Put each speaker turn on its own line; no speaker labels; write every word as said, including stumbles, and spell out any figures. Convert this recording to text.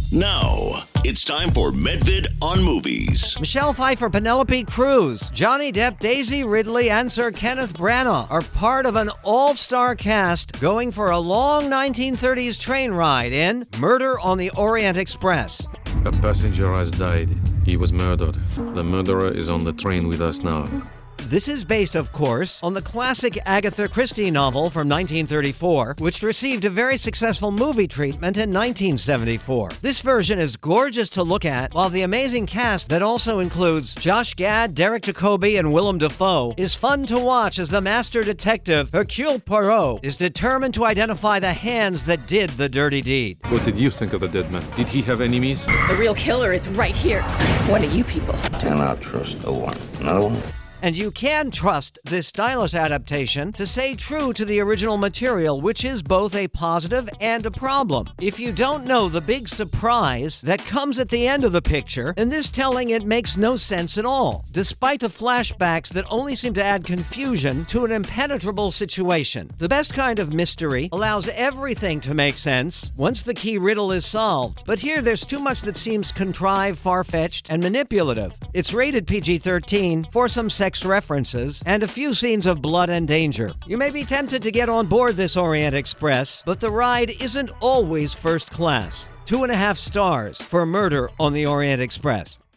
Now, it's time for Medvid on Movies.
Michelle Pfeiffer, Penelope Cruz, Johnny Depp, Daisy Ridley, and Sir Kenneth Branagh are part of an all-star cast going for a long nineteen thirties train ride in Murder on the Orient Express.
A passenger has died. He was murdered. The murderer is on the train with us now.
This is based, of course, on the classic Agatha Christie novel from nineteen thirty-four, which received a very successful movie treatment in nineteen seventy-four. This version is gorgeous to look at, while the amazing cast that also includes Josh Gad, Derek Jacobi, and Willem Dafoe is fun to watch as the master detective, Hercule Poirot, is determined to identify the hands that did the dirty deed.
What did you think of the dead man? Did he have enemies?
The real killer is right here. One of you people.
Cannot trust no one. No one.
And you can trust this stylish adaptation to stay true to the original material, which is both a positive and a problem. If you don't know the big surprise that comes at the end of the picture, in this telling it makes no sense at all, despite the flashbacks that only seem to add confusion to an impenetrable situation. The best kind of mystery allows everything to make sense once the key riddle is solved. But here there's too much that seems contrived, far-fetched, and manipulative. It's rated P G thirteen for some sex references and a few scenes of blood and danger. You may be tempted to get on board this Orient Express, but the ride isn't always first class. Two and a half stars for Murder on the Orient Express.